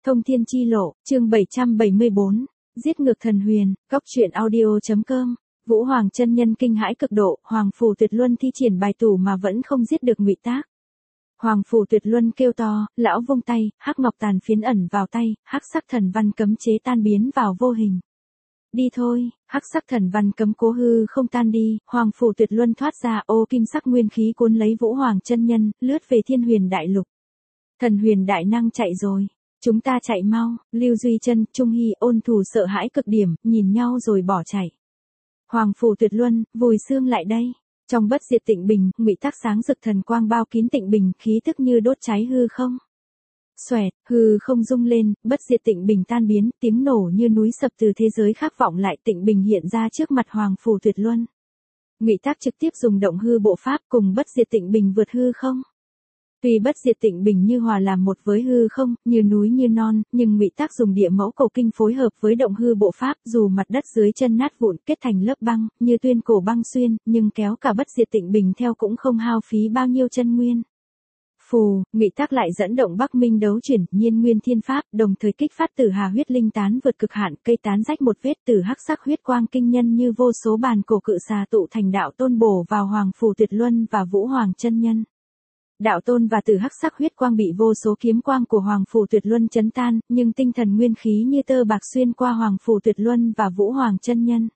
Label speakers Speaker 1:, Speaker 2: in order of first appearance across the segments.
Speaker 1: Thông thiên chi lộ, chương 774, giết ngược thần huyền, góc truyện audio.com. Vũ Hoàng chân nhân kinh hãi cực độ, Hoàng Phù Tuyệt Luân thi triển bài tủ mà vẫn không giết được Ngụy Tác. Hoàng Phù Tuyệt Luân kêu to, lão vung tay, hắc ngọc tàn phiến ẩn vào tay, hắc sắc thần văn cấm chế tan biến vào vô hình. Đi thôi, hắc sắc thần văn cấm cố hư không tan đi, Hoàng Phù Tuyệt Luân thoát ra, ô kim sắc nguyên khí cuốn lấy Vũ Hoàng chân nhân, lướt về Thiên Huyền Đại Lục. Thần huyền đại năng chạy rồi. Chúng ta chạy mau, Lưu Duy Chân, Trung Hy, Ôn Thù sợ hãi cực điểm, nhìn nhau rồi bỏ chạy. Hoàng Phù Tuyệt Luân, vùi xương lại đây. Trong bất diệt tịnh bình, Ngụy Tác sáng rực thần quang bao kín tịnh bình, khí tức như đốt cháy hư không. Xoẹt, hư không rung lên, bất diệt tịnh bình tan biến, tiếng nổ như núi sập từ thế giới khác vọng lại, tịnh bình hiện ra trước mặt Hoàng Phù Tuyệt Luân. Ngụy Tác trực tiếp dùng động hư bộ pháp cùng bất diệt tịnh bình vượt hư không. Tuy bất diệt tịnh bình như hòa làm một với hư không, như núi như non, nhưng Ngụy Tác dùng địa mẫu cầu kinh phối hợp với động hư bộ pháp, dù mặt đất dưới chân nát vụn kết thành lớp băng, như tuyên cổ băng xuyên, nhưng kéo cả bất diệt tịnh bình theo cũng không hao phí bao nhiêu chân nguyên. Phù, Ngụy Tác lại dẫn động Bắc Minh đấu chuyển, nhiên nguyên thiên pháp, đồng thời kích phát Tử Hà huyết linh tán vượt cực hạn, cây tán rách một vết, từ hắc sắc huyết quang kinh nhân như vô số bàn cổ cự xà tụ thành đạo tôn bổ vào Hoàng Phù Tuyệt Luân và Vũ Hoàng chân nhân. Đạo tôn và từ hắc sắc huyết quang bị vô số kiếm quang của Hoàng Phù Tuyệt Luân chấn tan, nhưng tinh thần nguyên khí như tơ bạc xuyên qua Hoàng Phù Tuyệt Luân và Vũ Hoàng chân nhân.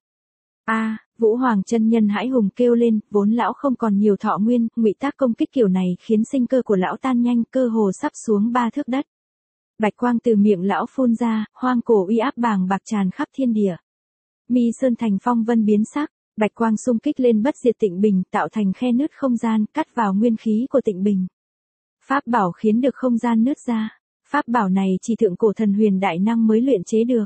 Speaker 1: Vũ Hoàng chân nhân hãi hùng kêu lên, vốn lão không còn nhiều thọ nguyên, Ngụy Tác công kích kiểu này khiến sinh cơ của lão tan nhanh, cơ hồ sắp xuống 3 thước đất. Bạch quang từ miệng lão phun ra, hoang cổ uy áp bàng bạc tràn khắp thiên địa. Mi sơn thành phong vân biến sắc. Bạch quang xung kích lên bất diệt tịnh bình, tạo thành khe nứt không gian, cắt vào nguyên khí của tịnh bình. Pháp bảo khiến được không gian nứt ra. Pháp bảo này chỉ thượng cổ thần huyền đại năng mới luyện chế được.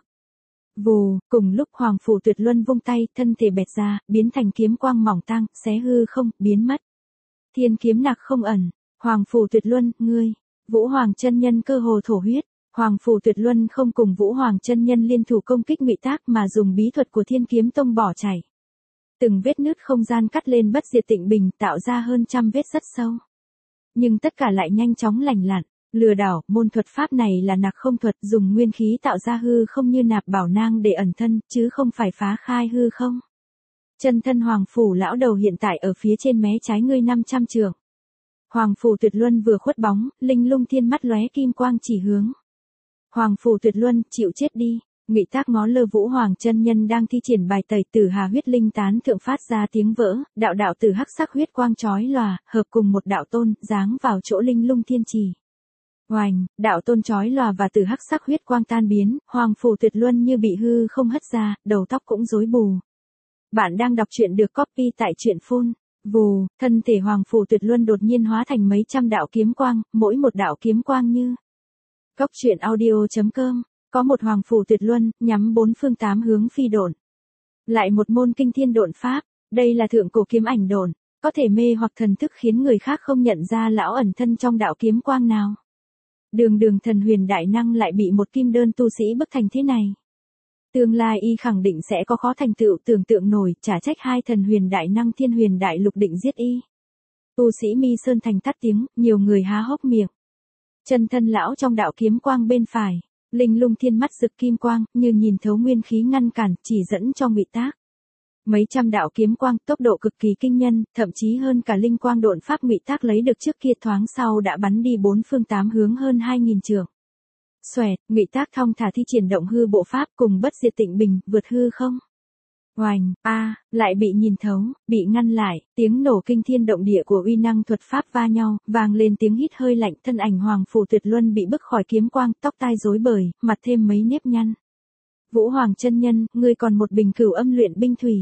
Speaker 1: Vù, cùng lúc Hoàng Phù Tuyệt Luân vung tay, thân thể bẹt ra, biến thành kiếm quang mỏng tang, xé hư không, biến mất. Thiên kiếm nặc không ẩn. Hoàng Phù Tuyệt Luân, ngươi. Vũ Hoàng chân nhân cơ hồ thổ huyết. Hoàng Phù Tuyệt Luân không cùng Vũ Hoàng chân nhân liên thủ công kích Ngụy Tác mà dùng bí thuật của Thiên Kiếm Tông bỏ chạy. Từng vết nứt không gian cắt lên bất diệt tịnh bình, tạo ra hơn trăm vết rất sâu. Nhưng tất cả lại nhanh chóng lành lặn. Lừa đảo, môn thuật pháp này là nặc không thuật, dùng nguyên khí tạo ra hư không như nạp bảo nang để ẩn thân, chứ không phải phá khai hư không. Chân thân Hoàng Phủ lão đầu hiện tại ở phía trên mé trái ngươi 500 trượng. Hoàng Phù Tuyệt Luân vừa khuất bóng, linh lung thiên mắt lóe kim quang chỉ hướng. Hoàng Phù Tuyệt Luân, chịu chết đi. Ngụy Tác ngó lơ Vũ Hoàng chân nhân đang thi triển bài tẩy Tử Hà huyết linh tán thượng phát ra tiếng vỡ, đạo đạo từ hắc sắc huyết quang chói lòa, hợp cùng một đạo tôn, giáng vào chỗ linh lung thiên trì. Oành, đạo tôn chói lòa và từ hắc sắc huyết quang tan biến, Hoàng Phù Tuyệt Luân như bị hư không hất ra, đầu tóc cũng rối bù. Bạn đang đọc truyện được copy tại truyện phun. Vù, thân thể Hoàng Phù Tuyệt Luân đột nhiên hóa thành mấy trăm đạo kiếm quang, mỗi một đạo kiếm quang như góc truyện audio.com. Có một Hoàng Phù Tuyệt Luân, nhắm 4 phương 8 hướng phi độn. Lại một môn kinh thiên độn pháp, đây là thượng cổ kiếm ảnh độn, có thể mê hoặc thần thức khiến người khác không nhận ra lão ẩn thân trong đạo kiếm quang nào. Đường đường thần huyền đại năng lại bị một kim đơn tu sĩ bức thành thế này. Tương lai y khẳng định sẽ có khó thành tựu tưởng tượng nổi, chả trách hai thần huyền đại năng Thiên Huyền Đại Lục định giết y. Tu sĩ Mi Sơn Thành tắt tiếng, nhiều người há hốc miệng. Chân thân lão trong đạo kiếm quang bên phải. Linh lung thiên mắt rực kim quang, như nhìn thấu nguyên khí ngăn cản, chỉ dẫn cho Ngụy Tác. Mấy trăm đạo kiếm quang, tốc độ cực kỳ kinh nhân, thậm chí hơn cả linh quang độn pháp Ngụy Tác lấy được trước kia thoáng sau đã bắn đi 4 phương 8 hướng hơn 2000 trượng. Xoẹt, Ngụy Tác thong thả thi triển động hư bộ pháp cùng bất diệt tịnh bình, vượt hư không. Oành, lại bị nhìn thấu, bị ngăn lại, tiếng nổ kinh thiên động địa của uy năng thuật pháp va nhau, vang lên tiếng hít hơi lạnh, thân ảnh Hoàng Phù Tuyệt Luân bị bức khỏi kiếm quang, tóc tai rối bời, mặt thêm mấy nếp nhăn. Vũ Hoàng chân nhân, ngươi còn một bình cửu âm luyện binh thủy.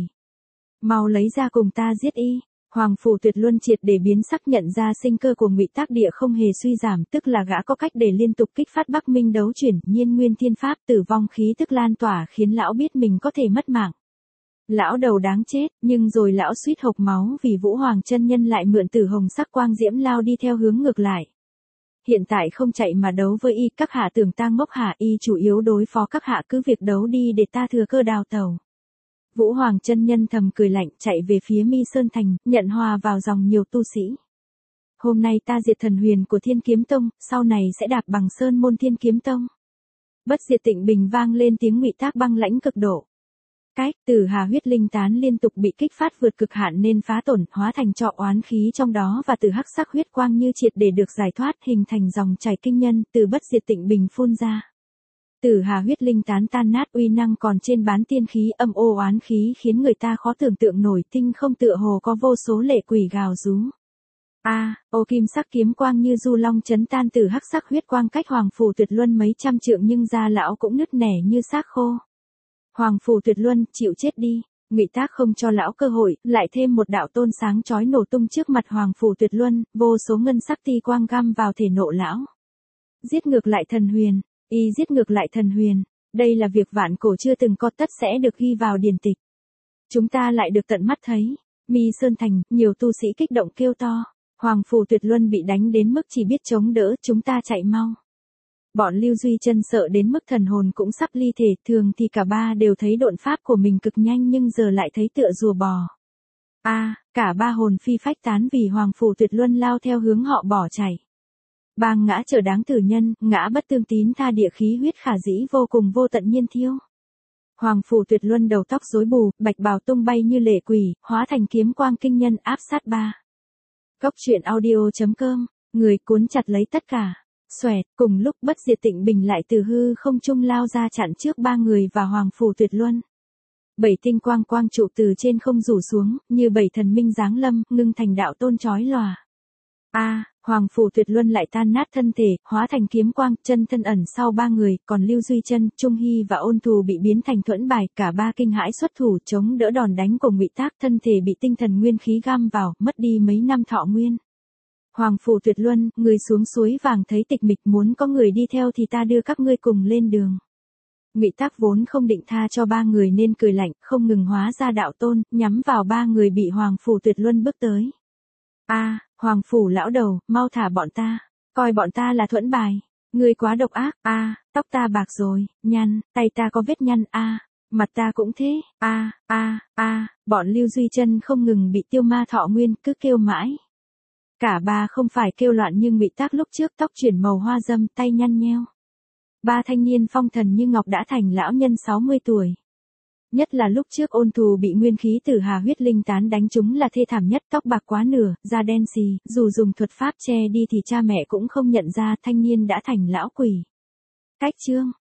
Speaker 1: Mau lấy ra cùng ta giết y. Hoàng Phù Tuyệt Luân triệt để biến sắc, nhận ra sinh cơ của Ngụy Tác địa không hề suy giảm, tức là gã có cách để liên tục kích phát Bắc Minh đấu chuyển, nhiên nguyên thiên pháp, tử vong khí tức lan tỏa khiến lão biết mình có thể mất mạng. Lão đầu đáng chết, nhưng rồi lão suýt hộc máu vì Vũ Hoàng chân nhân lại mượn tử hồng sắc quang diễm lao đi theo hướng ngược lại. Hiện tại không chạy mà đấu với y, các hạ tưởng tang ngốc hả, y chủ yếu đối phó các hạ cứ việc đấu đi để ta thừa cơ đào tẩu. Vũ Hoàng chân nhân thầm cười lạnh, chạy về phía Mi Sơn Thành, nhận hòa vào dòng nhiều tu sĩ. Hôm nay ta diệt thần huyền của Thiên Kiếm Tông, sau này sẽ đạp bằng sơn môn Thiên Kiếm Tông. Bất diệt tịnh bình vang lên tiếng ngụy tác băng lãnh cực độ. Cái Tử Hà huyết linh tán liên tục bị kích phát vượt cực hạn nên phá tổn, hóa thành trọ oán khí trong đó và từ hắc sắc huyết quang như triệt để được giải thoát, hình thành dòng chảy kinh nhân từ bất diệt tịnh bình phun ra. Tử Hà huyết linh tán tan nát, uy năng còn trên bán tiên khí, âm ô oán khí khiến người ta khó tưởng tượng nổi, tinh không tựa hồ có vô số lệ quỷ gào rú. Ô kim sắc kiếm quang như du long chấn tan từ hắc sắc huyết quang cách Hoàng Phủ Tuyệt Luân mấy trăm trượng, nhưng da lão cũng nứt nẻ như xác khô. Hoàng Phủ Tuyệt Luân, chịu chết đi. Ngụy Tác không cho lão cơ hội, lại thêm một đạo tôn sáng chói nổ tung trước mặt Hoàng Phủ Tuyệt Luân, vô số ngân sắc ti quang găm vào thể nộ lão. Giết ngược lại thần huyền, giết ngược lại thần huyền. Đây là việc vạn cổ chưa từng có, tất sẽ được ghi vào điển tịch. Chúng ta lại được tận mắt thấy. Mi Sơn Thành, nhiều tu sĩ kích động kêu to. Hoàng Phủ Tuyệt Luân bị đánh đến mức chỉ biết chống đỡ, chúng ta chạy mau. Bọn Lưu Duy Chân sợ đến mức thần hồn cũng sắp ly thể, thường thì cả ba đều thấy độn pháp của mình cực nhanh nhưng giờ lại thấy tựa rùa bò. Cả ba hồn phi phách tán vì Hoàng Phủ Tuyệt Luân lao theo hướng họ bỏ chạy. Bang ngã trở đáng tử nhân, ngã bất tương tín tha địa, khí huyết khả dĩ vô cùng vô tận nhiên thiêu. Hoàng Phủ Tuyệt Luân đầu tóc rối bù, bạch bào tung bay như lệ quỷ, hóa thành kiếm quang kinh nhân áp sát ba. Góc truyện audio.com, người cuốn chặt lấy tất cả. Xoẹt, cùng lúc bất diệt tịnh bình lại từ hư không trung lao ra chặn trước ba người và Hoàng Phủ Tuyệt Luân. 7 tinh quang quang trụ từ trên không rủ xuống, như 7 thần minh giáng lâm, ngưng thành đạo tôn chói lòa. Hoàng Phủ Tuyệt Luân lại tan nát thân thể, hóa thành kiếm quang, chân thân ẩn sau ba người, còn Lưu Duy Chân, Trung Hy và Ôn Thù bị biến thành thuẫn bài, cả ba kinh hãi xuất thủ chống đỡ đòn đánh của Ngụy Tác, thân thể bị tinh thần nguyên khí găm vào, mất đi mấy năm thọ nguyên. Hoàng Phủ Tuyệt Luân, người xuống suối vàng thấy tịch mịch, muốn có người đi theo thì ta đưa các ngươi cùng lên đường. Ngụy Tác vốn không định tha cho ba người nên cười lạnh, không ngừng hóa ra đạo tôn, nhắm vào ba người bị Hoàng Phủ Tuyệt Luân bước tới. Hoàng Phủ lão đầu, mau thả bọn ta, coi bọn ta là thuẫn bài. Ngươi quá độc ác. Tóc ta bạc rồi, nhăn, tay ta có vết nhăn. Mặt ta cũng thế. Bọn Lưu Duy Chân không ngừng bị tiêu ma thọ nguyên, cứ kêu mãi. Cả ba không phải kêu loạn nhưng Ngụy Tác lúc trước tóc chuyển màu hoa dâm, tay nhăn nheo. Ba thanh niên phong thần như ngọc đã thành lão nhân 60 tuổi. Nhất là lúc trước Ôn Thù bị nguyên khí Tử Hà huyết linh tán đánh trúng là thê thảm nhất, tóc bạc quá nửa, da đen xì, dù dùng thuật pháp che đi thì cha mẹ cũng không nhận ra, thanh niên đã thành lão quỷ. Cách chương